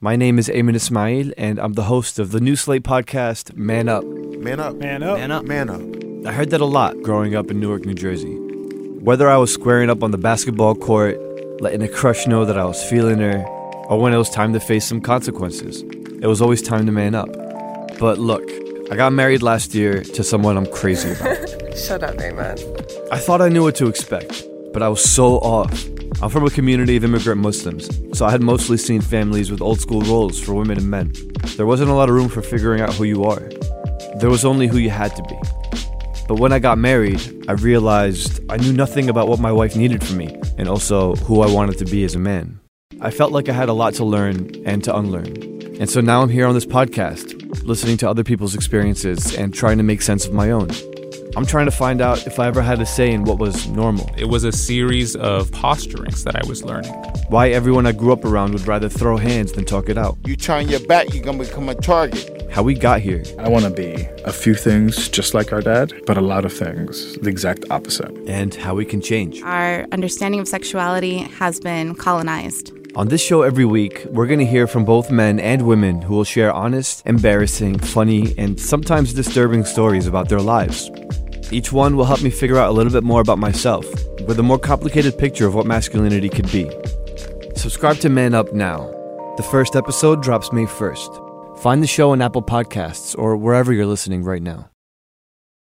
My name is Ayman Ismail, and I'm the host of the new Slate podcast, Man Up. Man up. Man up. Man up. Man up. I heard that a lot growing up in Newark, New Jersey. Whether I was squaring up on the basketball court, letting a crush know that I was feeling her, or when it was time to face some consequences, it was always time to man up. But look, I got married last year to someone I'm crazy about. Shut up, Ayman. I thought I knew what to expect, but I was so off. I'm from a community of immigrant Muslims, so I had mostly seen families with old school roles for women and men. There wasn't a lot of room for figuring out who you are. There was only who you had to be. But when I got married, I realized I knew nothing about what my wife needed from me, and also who I wanted to be as a man. I felt like I had a lot to learn and to unlearn. And so now I'm here on this podcast, listening to other people's experiences and trying to make sense of my own. I'm trying to find out if I ever had a say in what was normal. It was a series of posturings that I was learning. Why everyone I grew up around would rather throw hands than talk it out. You turn your back, you're going to become a target. How we got here. I want to be a few things just like our dad, but a lot of things the exact opposite. And how we can change. Our understanding of sexuality has been colonized. On this show every week, we're going to hear from both men and women who will share honest, embarrassing, funny, and sometimes disturbing stories about their lives. Each one will help me figure out a little bit more about myself, with a more complicated picture of what masculinity could be. Subscribe to Man Up now. The first episode drops May 1st. Find the show on Apple Podcasts or wherever you're listening right now.